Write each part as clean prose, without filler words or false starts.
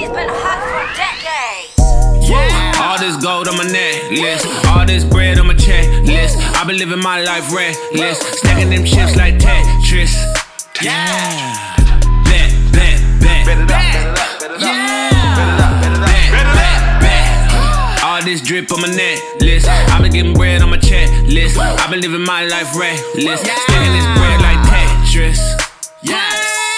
It's been hot for decades. Yeah. All this gold on my necklace, all this bread on my checklist. I've been living my life reckless, stacking them chips like Tetris. Yeah. Bet. All this drip on my necklace, I've been getting bread on my checklist. I've been living my life reckless, stacking this bread like Tetris. Yeah.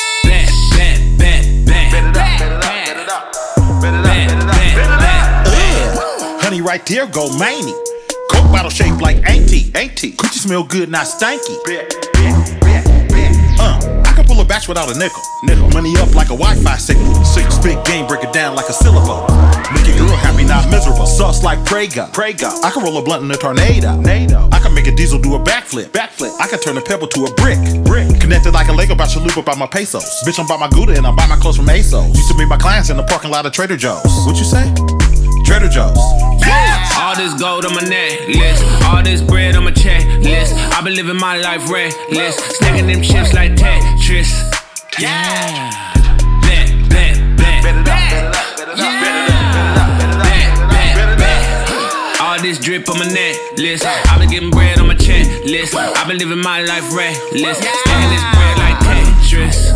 Honey right there, go maney. Coke bottle shaped like auntie. Coochie smell good, not stanky. I can pull a batch without a nickel. Money up like a Wi-Fi signal. Spit game, break it down like a syllable. Make your girl happy, not miserable. Sauce like Prego. I can roll a blunt in a tornado. I can make a diesel do a backflip. I can turn a pebble to a brick. Connected like a Lego, about to loop up by my pesos. Bitch, I'm by my Gouda and I buy my clothes from ASOS. Used to meet my clients in the parking lot of Trader Joe's. What you say? Trader Joe's. All this gold on my necklace, all this bread on my checklist. I've been living my life reckless, stacking them chips like Tetris. Yeah. Bet. All this drip on my necklace, I've been getting bread on my checklist. I've been living my life reckless, stacking this bread like Tetris.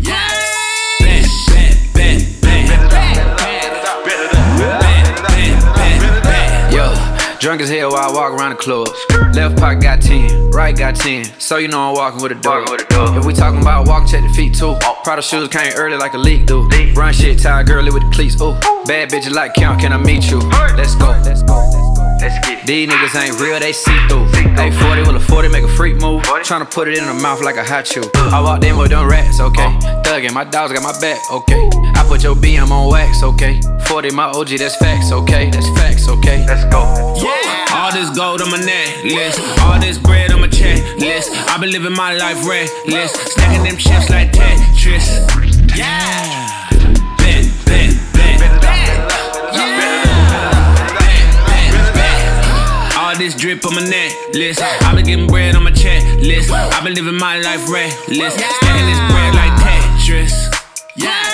Drunk as hell while I walk around the club. Left pocket got 10, right got 10. So you know I'm walking with a dog. If we talking about walk, check the feet too. Prada shoes came early like a leak do. Run shit, tie girly with the cleats. Ooh, bad bitches like count, can I meet you? Let's go. These niggas ain't real, they see through. They 40 with a 40, make a freak move. Tryna put it in the mouth like a hot chew. I walked in with them rats, okay. Thuggin', my dogs got my back, okay. I put your BM on wax, okay. 40 my OG, that's facts, okay. That's facts, okay. Let's go. Yeah. All this gold on my necklace, all this bread on my checklist. I've been living my life reckless, stacking them chips like Tetris. Yeah. All this drip on my necklace, I've been getting bread on my checklist. I've been living my life reckless, stacking this bread like Tetris. Yeah.